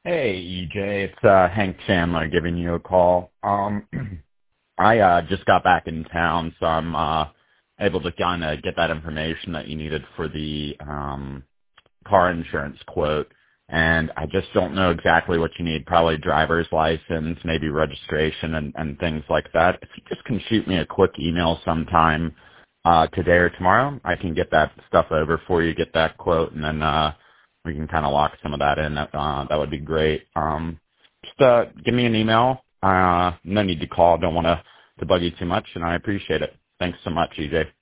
Hey, EJ, it's Hank Chandler giving you a call. I just got back in town, so I'm able to kind of get that information that you needed for the car insurance quote. And I just don't know exactly what you need, probably driver's license, maybe registration and things like that. If you just can shoot me a quick email sometime today or tomorrow, I can get that stuff over for you, get that quote, and then we can kind of lock some of that in. That would be great. Just give me an email. No need to call. Don't want to bug you too much, and I appreciate it. Thanks so much, EJ.